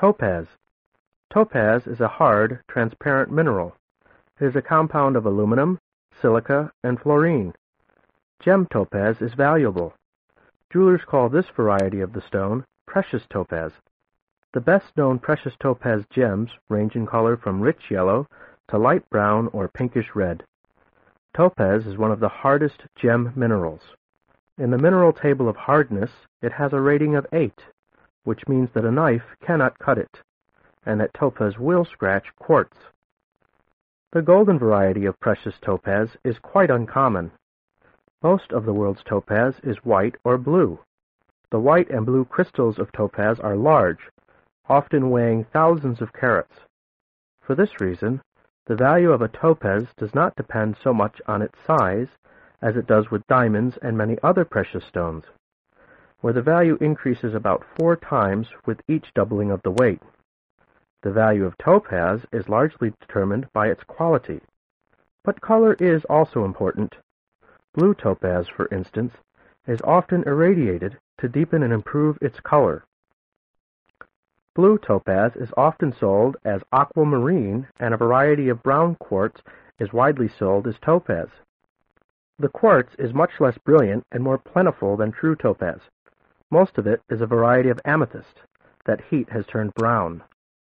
Topaz. Topaz is a hard, transparent mineral. It is a compound of aluminum, silica, and fluorine. Gem topaz is valuable. Jewelers call this variety of the stone precious topaz. The best-known precious topaz gems range in color from rich yellow to light brown or pinkish red. Topaz is one of the hardest gem minerals. In the mineral table of hardness, it has a rating of 8, which means that a knife cannot cut it, and that topaz will scratch quartz. The golden variety of precious topaz is quite uncommon. Most of the world's topaz is white or blue. The white and blue crystals of topaz are large, often weighing thousands of carats. For this reason, the value of a topaz does not depend so much on its size as it does with diamonds and many other precious stones, where the value increases about 4 times with each doubling of the weight. The value of topaz is largely determined by its quality, but color is also important. Blue topaz, for instance, is often irradiated to deepen and improve its color. Blue topaz is often sold as aquamarine, and a variety of brown quartz is widely sold as topaz. The quartz is much less brilliant and more plentiful than true topaz. Most of it is a variety of amethyst that heat has turned brown.